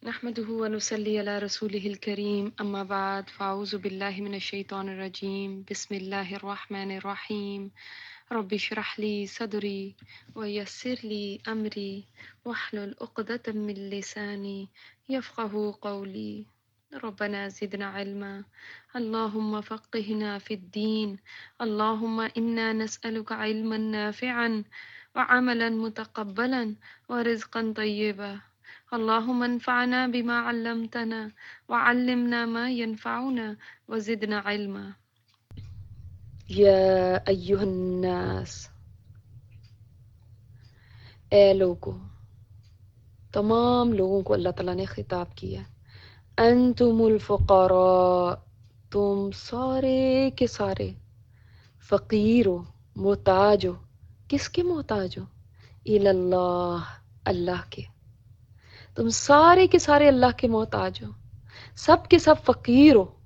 نحمده ونصلي على رسوله الكريم أما بعد فأعوذ بالله من الشيطان الرجيم بسم الله الرحمن الرحيم رب اشرح لي صدري ويسر لي أمري واحلل عقدة من لساني يفقه قولي ربنا زدنا علما اللهم فقهنا في الدين اللهم إنا نسألك علما نافعا وعملا متقبلا ورزقا طيبا اللهم انفعنا بما علمتنا وعلمنا ما ينفعنا وزدنا علما یا ایہا الناس، اے لوگو، تمام لوگوں کو اللہ تعالیٰ نے خطاب کیا، انتم الفقراء، تم سارے کے سارے فقیر ہو، محتاج ہو۔ کس کے محتاج ہو؟ اللہ، اللہ کے۔ تم سارے کے سارے اللہ کے محتاج ہو، سب کے سب فقیر ہو۔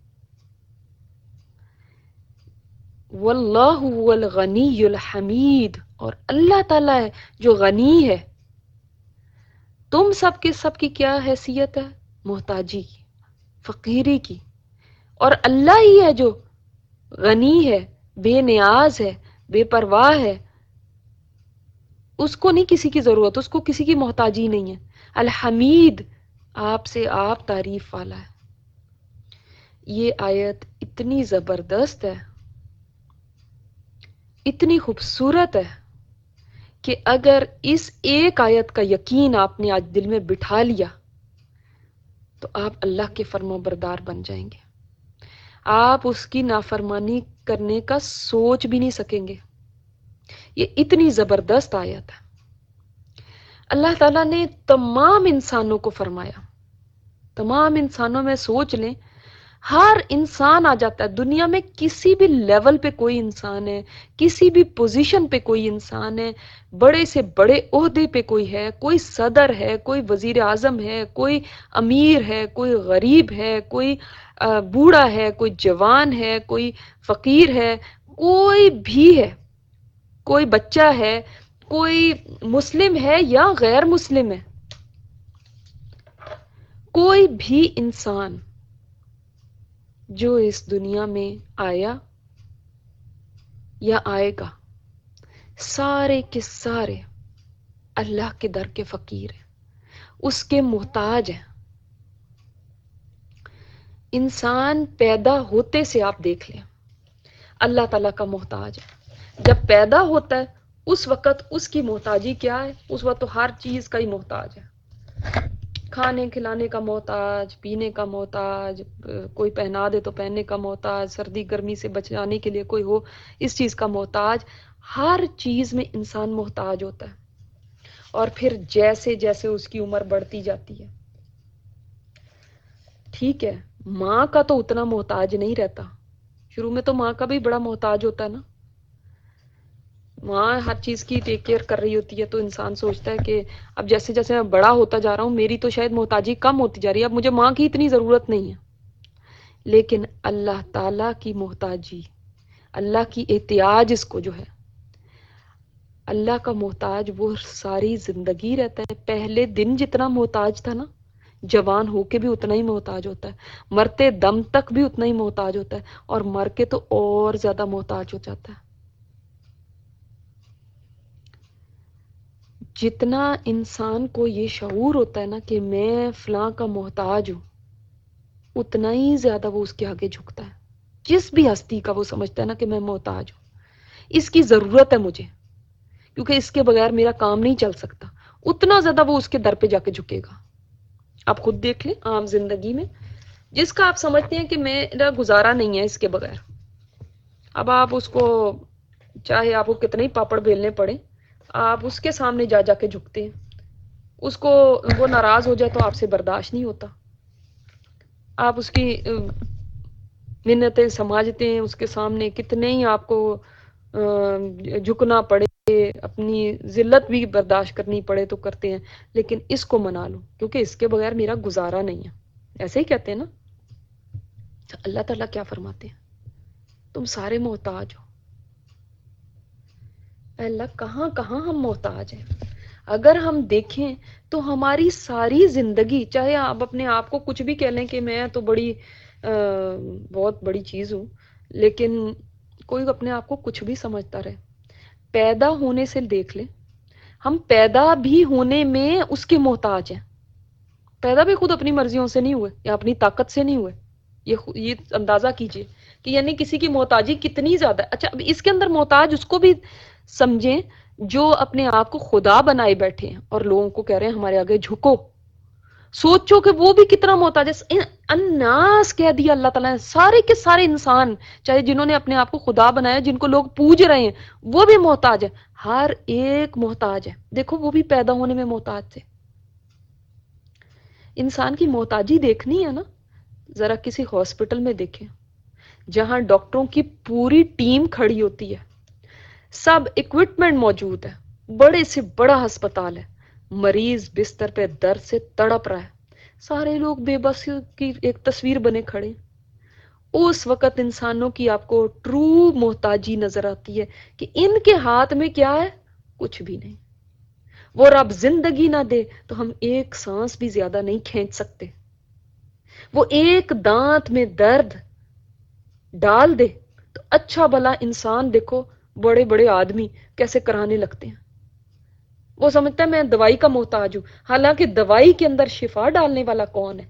واللہ هو الغنی الحمید، اور اللہ تعالیٰ ہے جو غنی ہے۔ تم سب کے سب کی کیا حیثیت ہے؟ محتاجی کی، فقیری کی، اور اللہ ہی ہے جو غنی ہے، بے نیاز ہے، بے پرواہ ہے۔ اس کو نہیں کسی کی ضرورت، اس کو کسی کی محتاجی نہیں ہے۔ الحمید، آپ سے آپ تعریف والا ہے۔ یہ آیت اتنی زبردست ہے، اتنی خوبصورت ہے کہ اگر اس ایک آیت کا یقین آپ نے آج دل میں بٹھا لیا تو آپ اللہ کے فرما بردار بن جائیں گے۔ آپ اس کی نافرمانی کرنے کا سوچ بھی نہیں سکیں گے۔ یہ اتنی زبردست آیت ہے۔ اللہ تعالیٰ نے تمام انسانوں کو فرمایا، تمام انسانوں میں سوچ لیں، ہر انسان آ جاتا ہے دنیا میں، کسی بھی لیول پہ کوئی انسان ہے، کسی بھی پوزیشن پہ کوئی انسان ہے، بڑے سے بڑے عہدے پہ کوئی ہے، کوئی صدر ہے، کوئی وزیر اعظم ہے، کوئی امیر ہے، کوئی غریب ہے، کوئی بوڑھا ہے، کوئی جوان ہے، کوئی فقیر ہے، کوئی بھی ہے، کوئی بچہ ہے، کوئی مسلم ہے یا غیر مسلم ہے، کوئی بھی انسان جو اس دنیا میں آیا یا آئے گا، سارے کے سارے اللہ کے در کے فقیر ہیں، اس کے محتاج ہیں۔ انسان پیدا ہوتے سے آپ دیکھ لیں اللہ تعالیٰ کا محتاج ہے۔ جب پیدا ہوتا ہے اس وقت اس کی محتاجی کیا ہے؟ اس وقت تو ہر چیز کا ہی محتاج ہے، کھانے کھلانے کا محتاج، پینے کا محتاج، کوئی پہنا دے تو پہننے کا محتاج، سردی گرمی سے بچانے کے لیے کوئی ہو اس چیز کا محتاج۔ ہر چیز میں انسان محتاج ہوتا ہے، اور پھر جیسے جیسے اس کی عمر بڑھتی جاتی ہے، ٹھیک ہے، ماں کا تو اتنا محتاج نہیں رہتا، شروع میں تو ماں کا بھی بڑا محتاج ہوتا ہے نا، ماں ہر چیز کی ٹیک کیئر کر رہی ہوتی ہے، تو انسان سوچتا ہے کہ اب جیسے جیسے میں بڑا ہوتا جا رہا ہوں میری تو شاید محتاجی کم ہوتی جا رہی ہے، اب مجھے ماں کی اتنی ضرورت نہیں ہے۔ لیکن اللہ تعالیٰ کی محتاجی، اللہ کی احتیاج، اس کو جو ہے اللہ کا محتاج وہ ساری زندگی رہتا ہے۔ پہلے دن جتنا محتاج تھا نا، جوان ہو کے بھی اتنا ہی محتاج ہوتا ہے، مرتے دم تک بھی اتنا ہی محتاج ہوتا ہے، اور مر کے تو اور زیادہ محتاج ہو جاتا ہے۔ جتنا انسان کو یہ شعور ہوتا ہے نا کہ میں فلاں کا محتاج ہوں، اتنا ہی زیادہ وہ اس کے آگے جھکتا ہے۔ جس بھی ہستی کا وہ سمجھتا ہے نا کہ میں محتاج ہوں، اس کی ضرورت ہے مجھے، کیونکہ اس کے بغیر میرا کام نہیں چل سکتا، اتنا زیادہ وہ اس کے در پہ جا کے جھکے گا۔ آپ خود دیکھ لیں عام زندگی میں، جس کا آپ سمجھتے ہیں کہ میرا گزارا نہیں ہے اس کے بغیر، اب آپ اس کو چاہے آپ کو کتنے ہی پاپڑ بیلنے پڑے، آپ اس کے سامنے جا جا کے جھکتے ہیں، اس کو وہ ناراض ہو جائے تو آپ سے برداشت نہیں ہوتا، آپ اس کی منتیں سمجھتے ہیں، اس کے سامنے کتنے ہی آپ کو جھکنا پڑے، اپنی ذلت بھی برداشت کرنی پڑے تو کرتے ہیں، لیکن اس کو منا لو کیونکہ اس کے بغیر میرا گزارا نہیں ہے، ایسے ہی کہتے ہیں نا۔ اللہ تعالیٰ کیا فرماتے ہیں؟ تم سارے محتاج ہو۔ اے اللہ، کہاں کہاں ہم محتاج ہیں۔ اگر ہم دیکھیں تو ہماری ساری زندگی، چاہے آپ اپنے آپ کو کچھ بھی کہہ لیں کہ میں تو بڑی بہت بڑی چیز ہوں، لیکن کوئی اپنے آپ کو کچھ بھی سمجھتا رہے، پیدا ہونے سے دیکھ لیں، ہم پیدا بھی ہونے میں اس کے محتاج ہیں. پیدا بھی خود اپنی مرضیوں سے نہیں ہوئے یا اپنی طاقت سے نہیں ہوئے. یہ اندازہ کیجئے کہ یعنی کسی کی محتاجی کتنی زیادہ ہے. اچھا اب اس کے اندر محتاج اس کو بھی سمجھیں جو اپنے آپ کو خدا بنائے بیٹھے ہیں اور لوگوں کو کہہ رہے ہیں ہمارے آگے جھکو. سوچو کہ وہ بھی کتنا محتاج ہے. الناس کہہ دیا اللہ تعالیٰ نے، سارے کے سارے انسان، چاہے جنہوں نے اپنے آپ کو خدا بنایا، جن کو لوگ پوج رہے ہیں، وہ بھی محتاج ہے. ہر ایک محتاج ہے. دیکھو وہ بھی پیدا ہونے میں محتاج تھے. انسان کی محتاجی دیکھنی ہے نا، ذرا کسی ہاسپٹل میں دیکھیں جہاں ڈاکٹروں کی پوری ٹیم کھڑی ہوتی ہے، سب اکوپمنٹ موجود ہے، بڑے سے بڑا ہسپتال ہے، مریض بستر پہ درد سے تڑپ رہا ہے، سارے لوگ بے بس کی ایک تصویر بنے کھڑے. اس وقت انسانوں کی آپ کو ٹرو محتاجی نظر آتی ہے کہ ان کے ہاتھ میں کیا ہے؟ کچھ بھی نہیں. وہ رب زندگی نہ دے تو ہم ایک سانس بھی زیادہ نہیں کھینچ سکتے. وہ ایک دانت میں درد ڈال دے تو اچھا بھلا انسان دیکھو بڑے بڑے آدمی کیسے کرانے لگتے ہیں. وہ سمجھتا ہے میں دوائی کا محتاج ہوں، حالانکہ دوائی کے اندر شفا ڈالنے والا کون ہے؟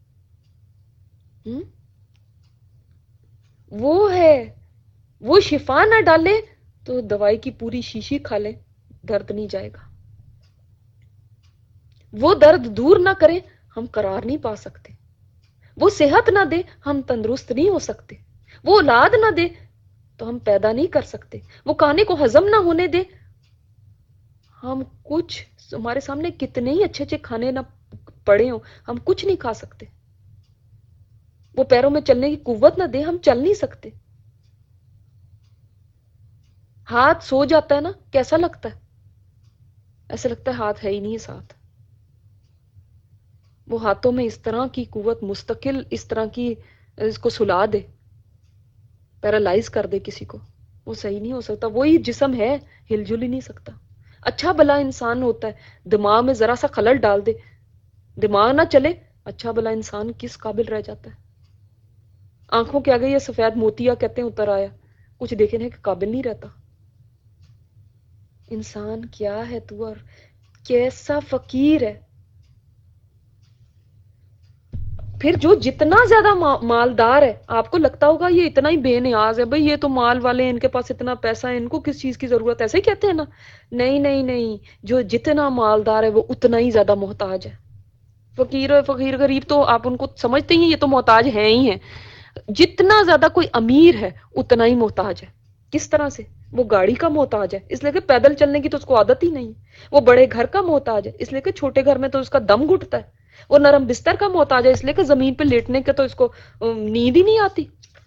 وہ ہے. وہ شفا نہ ڈالے تو دوائی کی پوری شیشی کھا لے، درد نہیں جائے گا. وہ درد دور نہ کرے ہم قرار نہیں پا سکتے. وہ صحت نہ دے ہم تندرست نہیں ہو سکتے. وہ اولاد نہ دے تو ہم پیدا نہیں کر سکتے. وہ کھانے کو ہضم نہ ہونے دے، ہم کچھ، ہمارے سامنے کتنے ہی اچھے اچھے کھانے نہ پڑے ہوں، ہم کچھ نہیں کھا سکتے. وہ پیروں میں چلنے کی قوت نہ دے، ہم چل نہیں سکتے. ہاتھ سو جاتا ہے نا، کیسا لگتا ہے؟ ایسا لگتا ہے ہاتھ ہے ہی نہیں ساتھ. وہ ہاتھوں میں اس طرح کی قوت مستقل اس طرح کی اس کو سلا دے، پیرالائز کر دے کسی کو، وہ صحیح نہیں ہو سکتا. وہی جسم ہے، ہل جل ہی نہیں سکتا. اچھا بھلا انسان ہوتا ہے، دماغ میں ذرا سا خلل ڈال دے، دماغ نہ چلے، اچھا بھلا انسان کس قابل رہ جاتا ہے. آنکھوں کے آگے یہ سفید موتیا کہتے ہیں اتر آیا، کچھ دیکھنے کے قابل نہیں رہتا. انسان کیا ہے تو، اور کیسا فقیر ہے. پھر جو جتنا زیادہ مالدار ہے، آپ کو لگتا ہوگا یہ اتنا ہی بے نیاز ہے، بھئی یہ تو مال والے ہیں، ان کے پاس اتنا پیسہ ہے، ان کو کس چیز کی ضرورت ہے، ایسے ہی کہتے ہیں نا. نہیں نہیں نہیں، جو جتنا مالدار ہے وہ اتنا ہی زیادہ محتاج ہے. فقیر غریب تو آپ ان کو سمجھتے ہی، یہ تو محتاج ہیں ہی ہیں. جتنا زیادہ کوئی امیر ہے اتنا ہی محتاج ہے. کس طرح سے؟ وہ گاڑی کا محتاج ہے اس لیے کہ پیدل چلنے کی تو اس کو عادت ہی نہیں. وہ بڑے گھر کا محتاج ہے اس لیے کہ چھوٹے گھر میں تو اس کا دم گھٹتا ہے. وہ نرم بستر کا محتاج ہے اس لیے کہ زمین پہ لیٹنے کے تو اس کو نیند ہی نہیں آتی.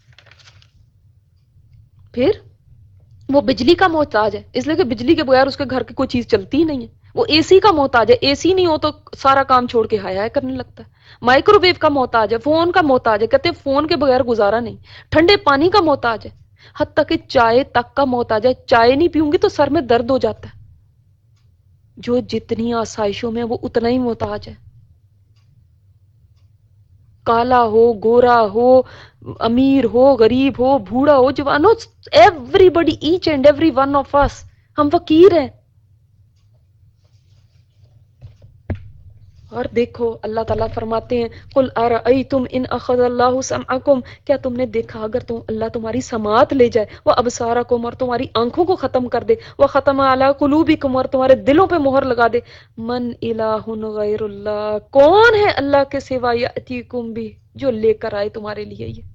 پھر وہ بجلی کا محتاج ہے اس لیے کہ بجلی کے بغیر اس کے گھر کی کوئی چیز چلتی ہی نہیں ہے. وہ اے سی کا محتاج ہے، اے سی نہیں ہو تو سارا کام چھوڑ کے ہائے ہائے کرنے لگتا ہے. مائکرو ویو کا محتاج ہے، فون کا محتاج ہے، کہتے ہیں فون کے بغیر گزارا نہیں. ٹھنڈے پانی کا محتاج ہے، حتیٰ کہ چائے تک کا محتاج ہے. چائے نہیں پیوں گی تو سر میں درد ہو جاتا ہے. جو جتنی آسائشوں میں وہ اتنا ہی محتاج ہے. کالا ہو، گورا ہو، امیر ہو، غریب ہو، بوڑھا ہو، جوان ہو، everybody, each and every one of us, ہم فقیر ہیں. اور دیکھو اللہ تعالیٰ فرماتے ہیں قل ارأیتم ان اخذ اللہ سمعکم، کیا تم نے دیکھا اگر اللہ تمہاری سماعت لے جائے، وہ ابصارکم، اور تمہاری آنکھوں کو ختم کر دے، وہ ختم علی قلوبکم، اور تمہارے دلوں پہ مہر لگا دے. من الہ غیر اللہ، کون ہے اللہ کے سوا یاتیکم بھی، جو لے کر آئے تمہارے لیے یہ.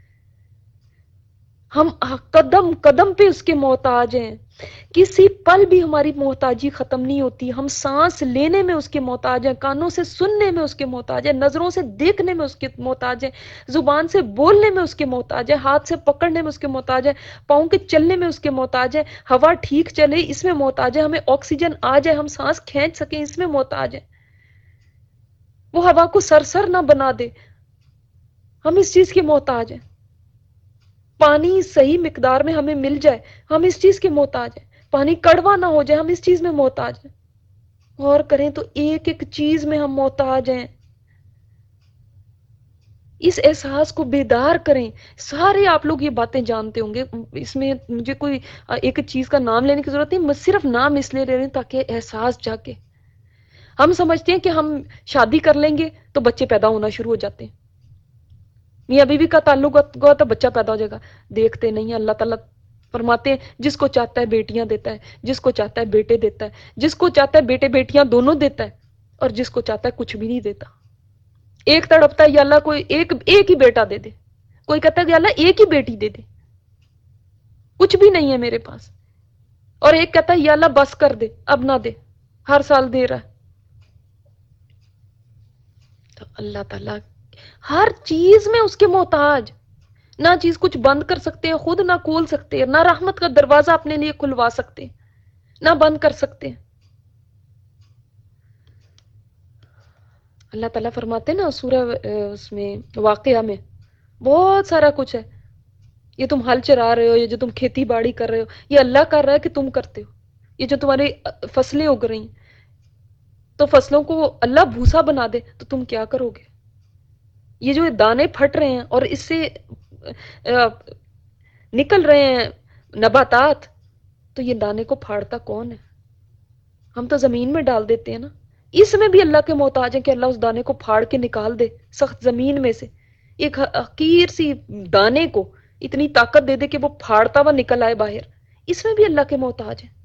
ہم قدم قدم پہ اس کے محتاج ہیں. کسی پل بھی ہماری محتاجی ختم نہیں ہوتی. ہم سانس لینے میں اس کے محتاج ہیں، کانوں سے سننے میں اس کے محتاج ہیں، نظروں سے دیکھنے میں اس کے محتاج ہیں، زبان سے بولنے میں اس کے محتاج ہیں، ہاتھ سے پکڑنے میں اس کے محتاج ہیں، پاؤں کے چلنے میں اس کے محتاج ہیں، ہوا ٹھیک چلے اس میں محتاج ہے، ہمیں آکسیجن آ جائے ہم سانس کھینچ سکیں اس میں محتاج ہے. وہ ہوا کو سرسر نہ بنا دے، ہم اس چیز کے محتاج ہیں. پانی صحیح مقدار میں ہمیں مل جائے، ہم اس چیز کے محتاج ہیں. پانی کڑوا نہ ہو جائے، ہم اس چیز میں محتاج ہیں. غور کریں تو ایک ایک چیز میں ہم محتاج ہیں. اس احساس کو بیدار کریں. سارے آپ لوگ یہ باتیں جانتے ہوں گے، اس میں مجھے کوئی ایک چیز کا نام لینے کی ضرورت نہیں، میں صرف نام اس لیے لے رہی ہوں تاکہ احساس جاگے. ہم سمجھتے ہیں کہ ہم شادی کر لیں گے تو بچے پیدا ہونا شروع ہو جاتے ہیں، میاں بیوی کا تعلق ہوا تو بچہ پیدا ہو جائے گا. دیکھتے نہیں ہیں اللہ تعالیٰ فرماتے ہیں جس کو چاہتا ہے بیٹیاں دیتا ہے، جس کو چاہتا ہے بیٹے دیتا ہے، جس کو چاہتا ہے بیٹے بیٹیاں دونوں دیتا ہے، اور جس کو چاہتا ہے کچھ بھی نہیں دیتا. ایک تڑپتا ہے یا اللہ کوئی ایک ہی بیٹا دے دے، کوئی کہتا ہے کہ اللہ ایک ہی بیٹی دے دے، کچھ بھی نہیں ہے میرے پاس، اور ایک کہتا ہے یا اللہ بس کر دے اب نہ دے، ہر سال دے رہا ہے. تو اللہ تعالیٰ ہر چیز میں اس کے محتاج. نہ چیز کچھ بند کر سکتے ہیں خود، نہ کھول سکتے ہیں، نہ رحمت کا دروازہ اپنے لیے کھلوا سکتے ہیں، نہ بند کر سکتے ہیں. اللہ تعالیٰ فرماتے ہیں نا سورہ اس میں واقعہ میں بہت سارا کچھ ہے. یہ تم ہل چرا رہے ہو، یہ جو تم کھیتی باڑی کر رہے ہو، یہ اللہ کر رہا ہے کہ تم کرتے ہو. یہ جو تمہاری فصلیں اگ رہی ہیں، تو فصلوں کو اللہ بھوسا بنا دے تو تم کیا کرو گے؟ یہ جو دانے پھٹ رہے ہیں اور اس سے نکل رہے ہیں نباتات، تو یہ دانے کو پھاڑتا کون ہے؟ ہم تو زمین میں ڈال دیتے ہیں نا. اس میں بھی اللہ کے محتاج ہیں کہ اللہ اس دانے کو پھاڑ کے نکال دے سخت زمین میں سے، ایک حقیر سی دانے کو اتنی طاقت دے دے کہ وہ پھاڑتا ہوا نکل آئے باہر. اس میں بھی اللہ کے محتاج ہیں.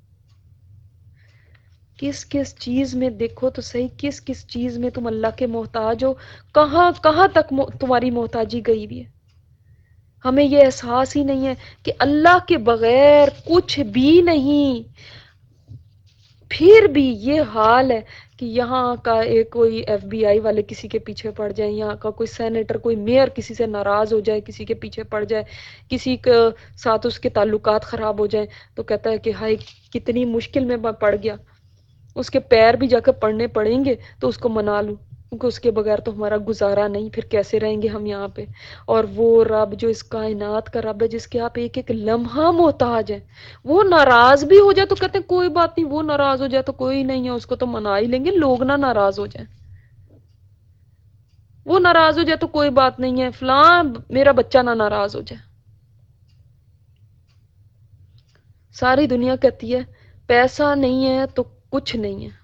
کس کس چیز میں دیکھو تو صحیح، کس کس چیز میں تم اللہ کے محتاج ہو، کہاں کہاں تک تمہاری محتاجی گئی بھی ہے. ہمیں یہ احساس ہی نہیں ہے کہ اللہ کے بغیر کچھ بھی نہیں. پھر بھی یہ حال ہے کہ یہاں کا ایک کوئی ایف بی آئی والے کسی کے پیچھے پڑ جائیں، یہاں کا کوئی سینیٹر کوئی میئر کسی سے ناراض ہو جائے، کسی کے پیچھے پڑ جائے، کسی کے ساتھ اس کے تعلقات خراب ہو جائیں تو کہتا ہے کہ ہائے کتنی مشکل میں پڑ گیا. اس کے پیر بھی جا کے پڑنے پڑیں گے تو اس کو منا لوں، کیونکہ اس کے بغیر تو ہمارا گزارا نہیں، پھر کیسے رہیں گے ہم یہاں پہ. اور وہ رب جو اس کائنات کا رب ہے، جس کے آپ ایک ایک لمحہ محتاج ہیں، وہ ناراض بھی ہو جائے تو کہتے ہیں کوئی بات نہیں، وہ ناراض ہو جائے تو کوئی نہیں ہے، اس کو تو منا ہی لیں گے، لوگ نہ ناراض ہو جائیں. وہ ناراض ہو جائے تو کوئی بات نہیں ہے، فلاں میرا بچہ نہ ناراض ہو جائے. ساری دنیا کہتی ہے پیسہ نہیں ہے تو کچھ نہیں ہے.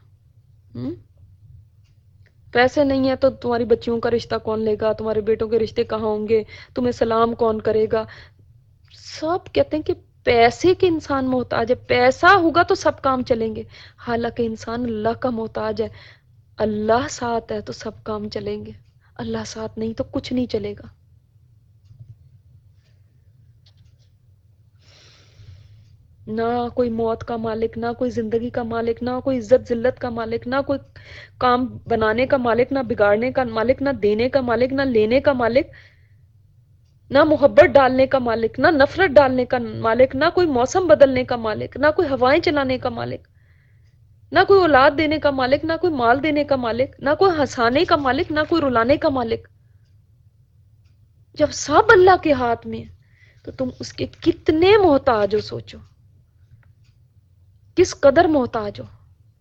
پیسے نہیں ہے تو تمہاری بچیوں کا رشتہ کون لے گا، تمہارے بیٹوں کے رشتے کہاں ہوں گے، تمہیں سلام کون کرے گا. سب کہتے ہیں کہ پیسے کے انسان محتاج ہے، پیسہ ہوگا تو سب کام چلیں گے. حالانکہ انسان اللہ کا محتاج ہے. اللہ ساتھ ہے تو سب کام چلیں گے، اللہ ساتھ نہیں تو کچھ نہیں چلے گا. نہ کوئی موت کا مالک، نہ کوئی زندگی کا مالک، نہ کوئی عزت ذلت کا مالک، نہ کوئی کام بنانے کا مالک، نہ بگاڑنے کا مالک، نہ دینے کا مالک، نہ لینے کا مالک، نہ محبت ڈالنے کا مالک، نہ نفرت ڈالنے کا مالک، نہ کوئی موسم بدلنے کا مالک، نہ کوئی ہوائیں چلانے کا مالک، نہ کوئی اولاد دینے کا مالک، نہ کوئی مال دینے کا مالک، نہ کوئی ہنسانے کا مالک، نہ کوئی رلانے کا مالک. جب سب اللہ کے ہاتھ میں تو تم اس کے کتنے محتاج ہو، سوچو کس قدر محتاج ہو.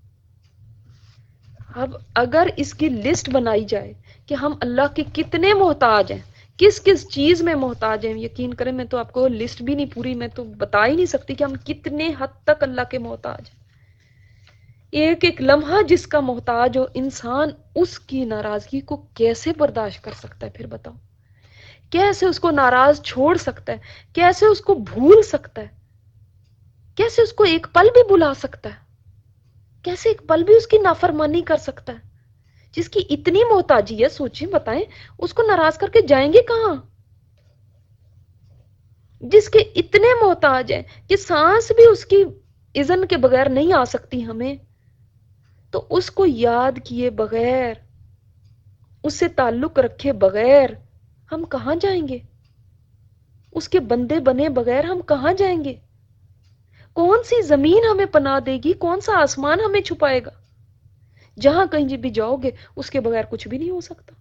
اب اگر اس کی لسٹ بنائی جائے کہ ہم اللہ کے کتنے محتاج ہیں، کس کس چیز میں محتاج ہیں، یقین کریں میں تو آپ کو لسٹ بھی نہیں پوری، میں تو بتا ہی نہیں سکتی کہ ہم کتنے حد تک اللہ کے محتاج ہیں. ایک ایک لمحہ جس کا محتاج ہو انسان، اس کی ناراضگی کو کیسے برداشت کر سکتا ہے؟ پھر بتاؤ کیسے اس کو ناراض چھوڑ سکتا ہے، کیسے اس کو بھول سکتا ہے، کیسے اس کو ایک پل بھی بلا سکتا ہے، کیسے ایک پل بھی اس کی نافرمانی کر سکتا ہے. جس کی اتنی محتاجی ہے، سوچیں بتائیں اس کو ناراض کر کے جائیں گے کہاں؟ جس کے اتنے محتاج ہیں کہ سانس بھی اس کی اذن کے بغیر نہیں آ سکتی ہمیں، تو اس کو یاد کیے بغیر، اس سے تعلق رکھے بغیر ہم کہاں جائیں گے؟ اس کے بندے بنے بغیر ہم کہاں جائیں گے؟ کون سی زمین ہمیں پناہ دے گی، کون سا آسمان ہمیں چھپائے گا؟ جہاں کہیں بھی جاؤ گے اس کے بغیر کچھ بھی نہیں ہو سکتا.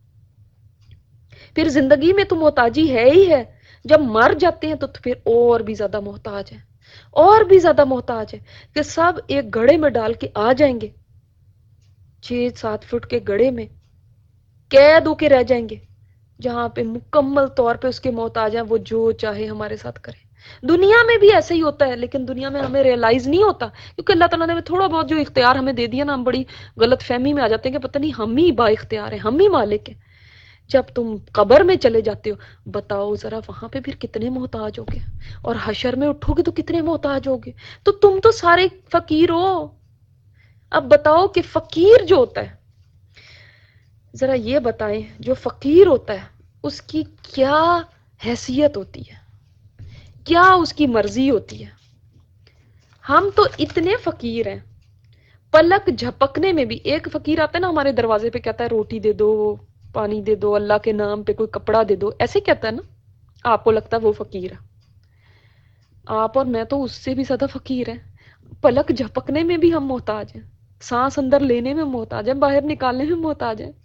پھر زندگی میں تو محتاجی ہے ہی ہے، جب مر جاتے ہیں تو پھر اور بھی زیادہ محتاج ہیں. اور بھی زیادہ محتاج ہے کہ سب ایک گڑھے میں ڈال کے آ جائیں گے، 6-7 فٹ کے گڑھے میں قید ہو کے رہ جائیں گے، جہاں پہ مکمل طور پہ اس کے محتاج ہیں، وہ جو چاہے ہمارے ساتھ کرے۔ دنیا میں بھی ایسے ہی ہوتا ہے، لیکن دنیا میں ہمیں ریئلائز نہیں ہوتا، کیونکہ اللہ تعالیٰ نے تھوڑا بہت جو اختیار ہمیں دے دیا نا، ہم بڑی غلط فہمی میں آ جاتے ہیں کہ پتہ نہیں ہم ہی با اختیار ہیں، ہم ہی مالک ہیں۔ جب تم قبر میں چلے جاتے ہو، بتاؤ ذرا وہاں پہ پھر کتنے محتاج ہوگے، اور حشر میں اٹھو گے تو کتنے محتاج ہوگے، تو تم تو سارے فقیر ہو۔ اب بتاؤ کہ فقیر جو ہوتا ہے، ذرا یہ بتائیں، جو فقیر ہوتا ہے اس کی کیا حیثیت ہوتی ہے، کیا اس کی مرضی ہوتی ہے۔ ہم تو اتنے فقیر ہیں، پلک جھپکنے میں بھی ایک فقیر آتا ہے نا ہمارے دروازے پہ، کہتا ہے روٹی دے دو، پانی دے دو، اللہ کے نام پہ کوئی کپڑا دے دو، ایسے کہتا ہے نا، آپ کو لگتا ہے وہ فقیر ہے۔ آپ اور میں تو اس سے بھی زیادہ فقیر ہیں، پلک جھپکنے میں بھی ہم محتاج ہیں، سانس اندر لینے میں محتاج ہیں، باہر نکالنے میں محتاج ہیں،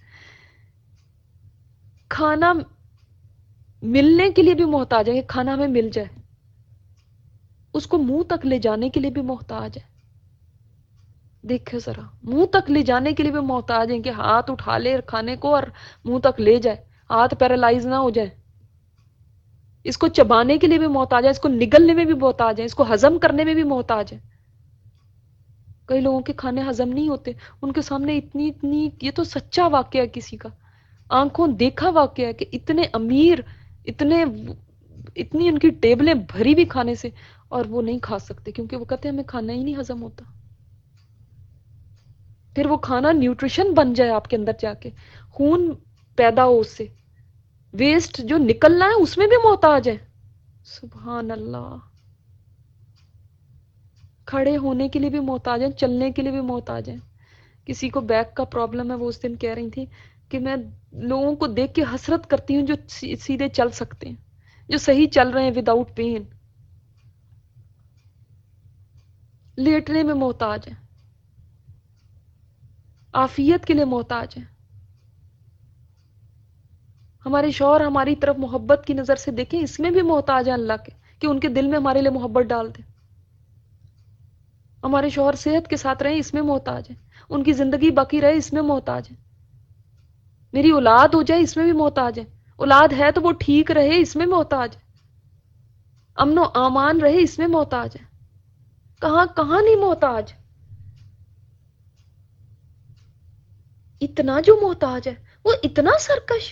کھانا ملنے کے لیے بھی محتاج ہے کہ کھانا ہمیں مل جائے، اس کو منہ تک لے جانے کے لیے بھی محتاج ہے۔ دیکھیں ذرا، منہ تک لے جانے کے لیے بھی محتاج ہیں کہ ہاتھ اٹھا لے کھانے کو اور منہ تک لے جائے، ہاتھ پیرالائز نہ ہو جائے۔ اس کو چبانے کے لیے بھی محتاج ہے، اس کو نگلنے میں بھی محتاج ہے، اس کو ہضم کرنے میں بھی محتاج ہے۔ کئی لوگوں کے کھانے ہضم نہیں ہوتے، ان کے سامنے اتنی اتنی، یہ تو سچا واقعہ ہے، کسی کا آنکھوں دیکھا واقعہ ہے کہ اتنے امیر، اتنے اتنی ان کی ٹیبلیں بھری بھی کھانے سے، اور وہ نہیں کھا سکتے، کیونکہ وہ کہتے ہیں ہمیں کھانا ہی نہیں ہضم ہوتا۔ پھر وہ کھانا نیوٹریشن بن جائے آپ کے اندر جا کے، خون پیدا ہو اس سے، ویسٹ جو نکلنا ہے اس میں بھی محتاج ہے۔ سبحان اللہ۔ کھڑے ہونے کے لیے بھی محتاج ہیں، چلنے کے لیے بھی محتاج ہیں۔ کسی کو بیک کا پرابلم ہے، وہ اس دن کہہ رہی تھی کہ میں لوگوں کو دیکھ کے حسرت کرتی ہوں جو سیدھے چل سکتے ہیں، جو صحیح چل رہے ہیں وداؤٹ پین۔ لیٹنے میں محتاج ہیں، عافیت کے لیے محتاج ہیں۔ ہمارے شوہر ہماری طرف محبت کی نظر سے دیکھیں، اس میں بھی محتاج ہیں اللہ کے، کہ ان کے دل میں ہمارے لیے محبت ڈال دیں۔ ہمارے شوہر صحت کے ساتھ رہیں، اس میں محتاج ہیں۔ ان کی زندگی باقی رہے، اس میں محتاج ہیں۔ میری اولاد ہو جائے، اس میں بھی محتاج ہے۔ اولاد ہے تو وہ ٹھیک رہے، اس میں محتاج ہے۔ امن و امان رہے، اس میں محتاج ہے۔ کہاں کہاں نہیں محتاج۔ اتنا جو محتاج ہے، وہ اتنا سرکش،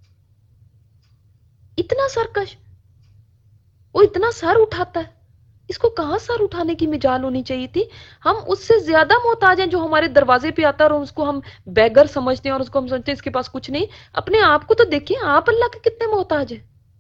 اتنا سرکش، وہ اتنا سر اٹھاتا ہے۔ اس کو کہاں سر اٹھانے کی مجال ہونی چاہیے تھی؟ ہم اس سے زیادہ محتاج ہیں جو ہمارے دروازے پہ آتا ہے، اور اس کو ہم بیگر سمجھتے ہیں، اور اس کو ہم سمجھتے ہیں اس کے پاس کچھ نہیں۔ اپنے آپ کو تو دیکھیں، آپ اللہ کے کتنے محتاج ہیں۔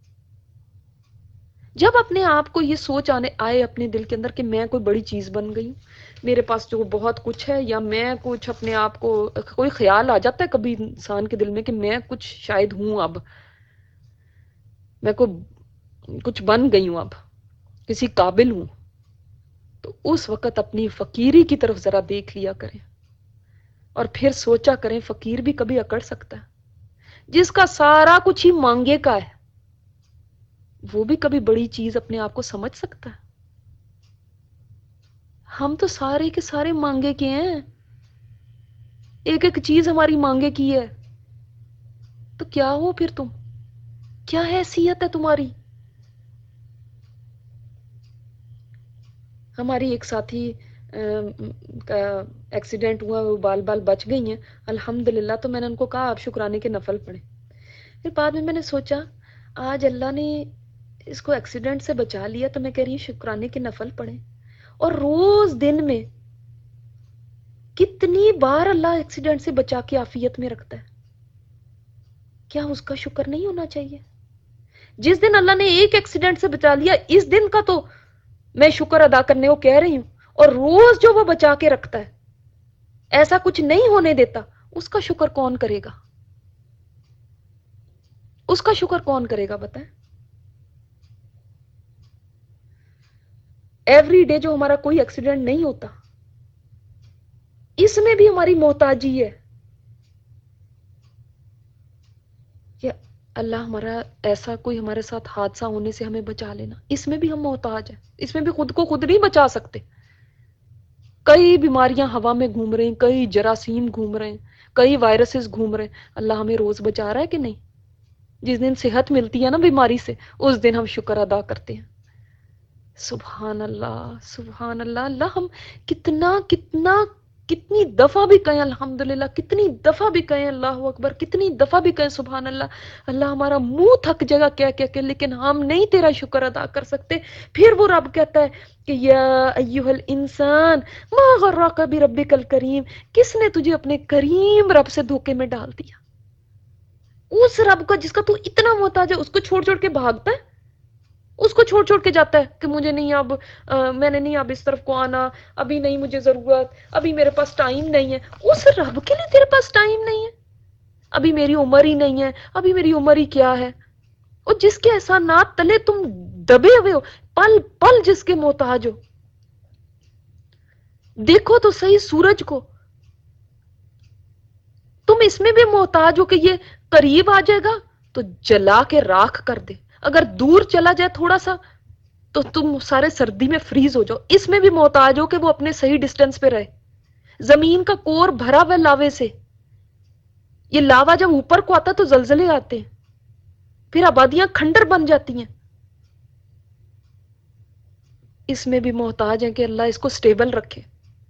جب اپنے آپ کو یہ سوچ آئے اپنے دل کے اندر کہ میں کوئی بڑی چیز بن گئی ہوں، میرے پاس جو بہت کچھ ہے، یا میں کچھ اپنے آپ کو، کوئی خیال آ جاتا ہے کبھی انسان کے دل میں کہ میں کچھ شاید ہوں، اب میں کچھ بن گئی ہوں، اب کسی قابل ہوں، تو اس وقت اپنی فقیری کی طرف ذرا دیکھ لیا کریں، اور پھر سوچا کریں فقیر بھی کبھی اکڑ سکتا ہے۔ جس کا سارا کچھ ہی مانگے کا ہے، وہ بھی کبھی بڑی چیز اپنے آپ کو سمجھ سکتا ہے؟ ہم تو سارے کے سارے مانگے کے ہیں، ایک ایک چیز ہماری مانگے کی ہے، تو کیا ہو پھر تم؟ کیا حیثیت ہے تمہاری؟ ہماری ایک ساتھی کا ایکسیڈنٹ ہوا، وہ بال بال بچ گئی ہیں الحمدللہ، تو میں نے ان کو کہا آپ شکرانے کے نفل پڑھیں۔ پھر بعد میں نے سوچا آج اللہ نے اس کو ایکسیڈنٹ سے بچا لیا، تو میں کہہ رہی ہوں شکرانے کے نفل پڑھیں۔ اور روز دن میں کتنی بار اللہ ایکسیڈنٹ سے بچا کے عافیت میں رکھتا ہے، کیا اس کا شکر نہیں ہونا چاہیے؟ جس دن اللہ نے ایک ایکسیڈنٹ سے بچا لیا، اس دن کا تو میں شکر ادا کرنے کو کہہ رہی ہوں، اور روز جو وہ بچا کے رکھتا ہے، ایسا کچھ نہیں ہونے دیتا، اس کا شکر کون کرے گا؟ اس کا شکر کون کرے گا بتائیں؟ ایوری ڈے جو ہمارا کوئی ایکسیڈنٹ نہیں ہوتا، اس میں بھی ہماری محتاجی ہے۔ اللہ ہمارا ایسا کوئی ہمارے ساتھ حادثہ ہونے سے ہمیں بچا لینا، اس میں بھی ہم محتاج ہیں، اس میں بھی خود کو خود نہیں بچا سکتے۔ کئی بیماریاں ہوا میں گھوم رہی ہیں، کئی جراثیم گھوم رہے ہیں، کئی وائرسز گھوم رہے ہیں، اللہ ہمیں روز بچا رہا ہے کہ نہیں؟ جس دن صحت ملتی ہے نا بیماری سے، اس دن ہم شکر ادا کرتے ہیں۔ سبحان اللہ، سبحان اللہ۔ اللہ ہم کتنا کتنا کتنی دفعہ بھی کہیں الحمدللہ، کتنی دفعہ بھی کہیں اللہ اکبر، کتنی دفعہ بھی کہیں سبحان اللہ۔ اللہ ہمارا منہ تھک جائے گا کہہ کے، لیکن ہم نہیں تیرا شکر ادا کر سکتے۔ پھر وہ رب کہتا ہے کہ یا ایھا الانسان ما غرک بربک الکریم، کس نے تجھے اپنے کریم رب سے دھوکے میں ڈال دیا؟ اس رب کا جس کا تو اتنا محتاج ہے، اس کو چھوڑ چھوڑ کے بھاگتا ہے، اس کو چھوڑ چھوڑ کے جاتا ہے کہ مجھے نہیں اب میں نے نہیں اب اس طرف کو آنا، ابھی نہیں مجھے ضرورت، ابھی میرے پاس ٹائم نہیں ہے۔ اس رب کے لیے تیرے پاس ٹائم نہیں ہے؟ ابھی میری عمر ہی نہیں ہے، ابھی میری عمر ہی کیا ہے؟ اور جس کے احسانات تلے تم دبے ہوئے ہو، پل پل جس کے محتاج ہو، دیکھو تو صحیح سورج کو، تم اس میں بھی محتاج ہو کہ یہ قریب آ جائے گا تو جلا کے راکھ کر دے، اگر دور چلا جائے تھوڑا سا تو تم سارے سردی میں فریز ہو جاؤ۔ اس میں بھی محتاج ہو کہ وہ اپنے صحیح ڈسٹینس پہ رہے۔ زمین کا کور بھرا ہوا لاوے سے، یہ لاوا جب اوپر کو آتا تو زلزلے آتے ہیں، پھر آبادیاں کھنڈر بن جاتی ہیں۔ اس میں بھی محتاج ہیں کہ اللہ اس کو سٹیبل رکھے۔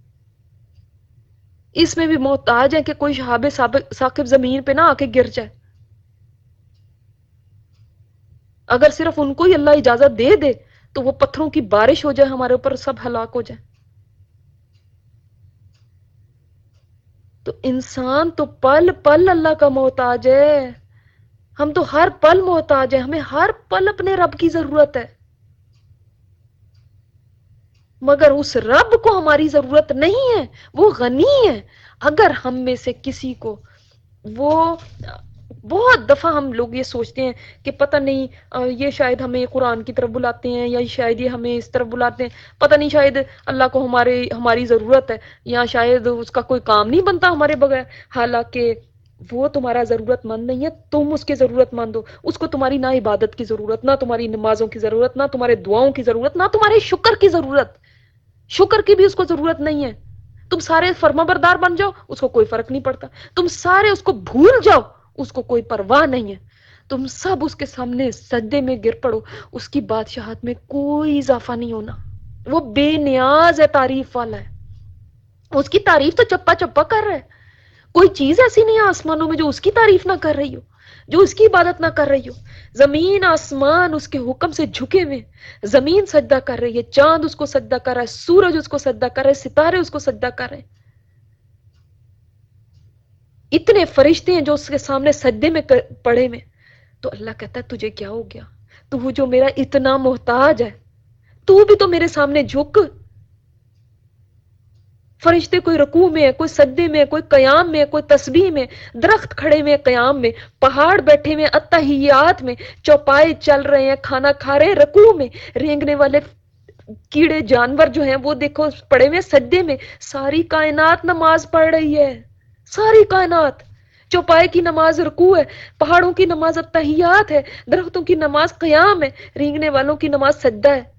اس میں بھی محتاج ہیں کہ کوئی شہاب ثاقب زمین پہ نہ آ کے گر جائے۔ اگر صرف ان کو ہی اللہ اجازت دے دے تو وہ پتھروں کی بارش ہو جائے ہمارے اوپر، سب ہلاک ہو جائے۔ تو انسان تو پل پل اللہ کا محتاج ہے، ہم تو ہر پل محتاج ہیں، ہمیں ہر پل اپنے رب کی ضرورت ہے، مگر اس رب کو ہماری ضرورت نہیں ہے، وہ غنی ہے۔ اگر ہم میں سے کسی کو وہ بہت دفعہ ہم لوگ یہ سوچتے ہیں کہ پتہ نہیں یہ شاید ہمیں قرآن کی طرف بلاتے ہیں، یا شاید یہ ہمیں اس طرف بلاتے ہیں، پتہ نہیں شاید اللہ کو ہماری ضرورت ہے، یا شاید اس کا کوئی کام نہیں بنتا ہمارے بغیر۔ حالانکہ وہ تمہارا ضرورت مند نہیں ہے، تم اس کے ضرورت مند ہو۔ اس کو تمہاری نہ عبادت کی ضرورت، نہ تمہاری نمازوں کی ضرورت، نہ تمہارے دعاؤں کی ضرورت، نہ تمہارے شکر کی ضرورت، شکر کی بھی اس کو ضرورت نہیں ہے۔ تم سارے فرما بردار بن جاؤ، اس کو کوئی فرق نہیں پڑتا۔ تم سارے اس کو بھول جاؤ، اس کو کوئی پرواہ نہیں ہے۔ تم سب اس کے سامنے سجدے میں گر پڑو، اس کی بادشاہت میں کوئی اضافہ نہیں ہونا۔ وہ بے نیاز ہے، تعریف والا ہے، اس کی تعریف تو چپا چپا کر رہا ہے۔ کوئی چیز ایسی نہیں ہے آسمانوں میں جو اس کی تعریف نہ کر رہی ہو، جو اس کی عبادت نہ کر رہی ہو۔ زمین آسمان اس کے حکم سے جھکے ہوئے، زمین سجدہ کر رہی ہے، چاند اس کو سجدہ کر رہا ہے، سورج اس کو سجدہ کر رہے ہیں، ستارے اس کو سجدہ کر رہے ہیں، اتنے فرشتے ہیں جو اس کے سامنے سجدے میں پڑے ہوئے۔ تو اللہ کہتا ہے تجھے کیا ہو گیا؟ تو جو میرا اتنا محتاج ہے، تو بھی تو میرے سامنے جھک۔ فرشتے کوئی رکوع میں ہے، کوئی سجدے میں ہے، کوئی قیام میں ہے، کوئی تسبیح میں، درخت کھڑے ہوئے قیام میں، پہاڑ بیٹھے ہوئے اتحیات میں، چوپائے چل رہے ہیں، کھانا کھا رہے ہیں رکوع میں، رینگنے والے کیڑے جانور جو ہیں وہ دیکھو پڑے ہوئے سجدے میں۔ ساری کائنات نماز پڑھ رہی ہے، ساری کائنات۔ چوپائے کی نماز رکوع ہے، پہاڑوں کی نماز اتحیات ہے، درختوں کی نماز قیام ہے، رینگنے والوں کی نماز سجدہ ہے۔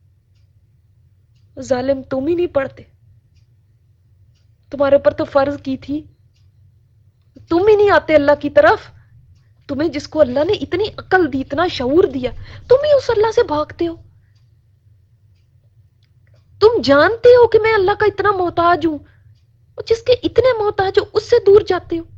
ظالم تم ہی نہیں پڑھتے، تمہارے اوپر تو فرض کی تھی، تم ہی نہیں آتے اللہ کی طرف۔ تمہیں جس کو اللہ نے اتنی عقل دی، اتنا شعور دیا، تم ہی اس اللہ سے بھاگتے ہو۔ تم جانتے ہو کہ میں اللہ کا اتنا محتاج ہوں، اور جس کے اتنے محتاج ہو اس سے دور جاتے ہو۔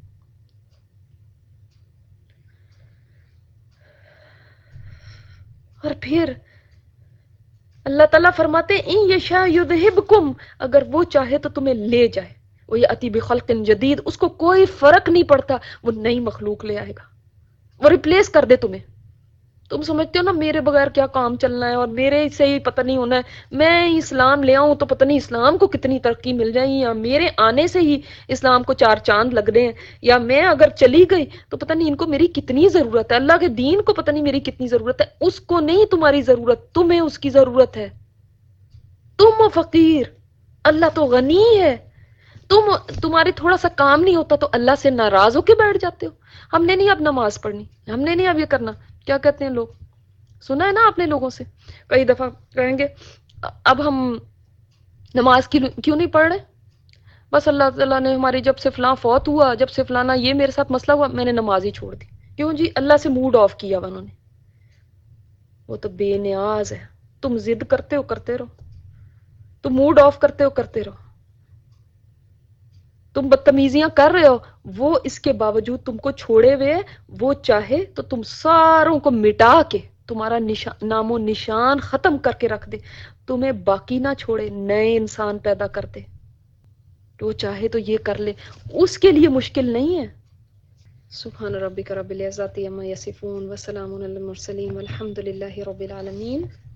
اور پھر اللہ تعالیٰ فرماتے ہیں ان یشاء یذہبکم، اگر وہ چاہے تو تمہیں لے جائے، ویأتی بخلق جدید، اس کو کوئی فرق نہیں پڑتا، وہ نئی مخلوق لے آئے گا، وہ ریپلیس کر دے تمہیں۔ تم سمجھتے ہو نا میرے بغیر کیا کام چلنا ہے، اور میرے سے ہی پتہ نہیں ہونا ہے، میں اسلام لے آؤں تو پتہ نہیں اسلام کو کتنی ترقی مل جائے گی، یا میرے آنے سے ہی اسلام کو 4 چاند لگ رہے ہیں، یا میں اگر چلی گئی تو پتہ نہیں ان کو میری کتنی ضرورت ہے، اللہ کے دین کو پتہ نہیں میری کتنی ضرورت ہے۔ اس کو نہیں تمہاری ضرورت، تمہیں اس کی ضرورت ہے۔ تم ہو فقیر، اللہ تو غنی ہے، تمہارے تھوڑا سا کام نہیں ہوتا تو اللہ سے ناراض ہو کے بیٹھ جاتے ہو. ہم نے نہیں اب نماز پڑھنی، ہم نے نہیں اب یہ کرنا. کیا کہتے ہیں لوگ، سنا ہے نا آپ نے لوگوں سے کئی دفعہ کہیں گے اب ہم نماز کیوں نہیں پڑھ رہے؟ بس اللہ تعالیٰ نے ہماری جب سے فلاں فوت ہوا، جب سے فلانا یہ میرے ساتھ مسئلہ ہوا، میں نے نماز ہی چھوڑ دی. کیوں جی؟ اللہ سے موڈ آف کیا ہوا انہوں نے. وہ تو بے نیاز ہے. تم ضد کرتے ہو کرتے رہو، تم موڈ آف کرتے ہو کرتے رہو، تم بدتمیزیاں کر رہے ہو، وہ اس کے باوجود تم کو چھوڑے ہوئے. وہ چاہے تو تم ساروں کو مٹا کے تمہارا نام و نشان ختم کر کے رکھ دے، تمہیں باقی نہ چھوڑے، نئے انسان پیدا کر دے. وہ چاہے تو یہ کر لے، اس کے لیے مشکل نہیں ہے. سبحان ربک رب العزت عما یصفون وسلام علی المرسلین والحمد للہ رب العالمین.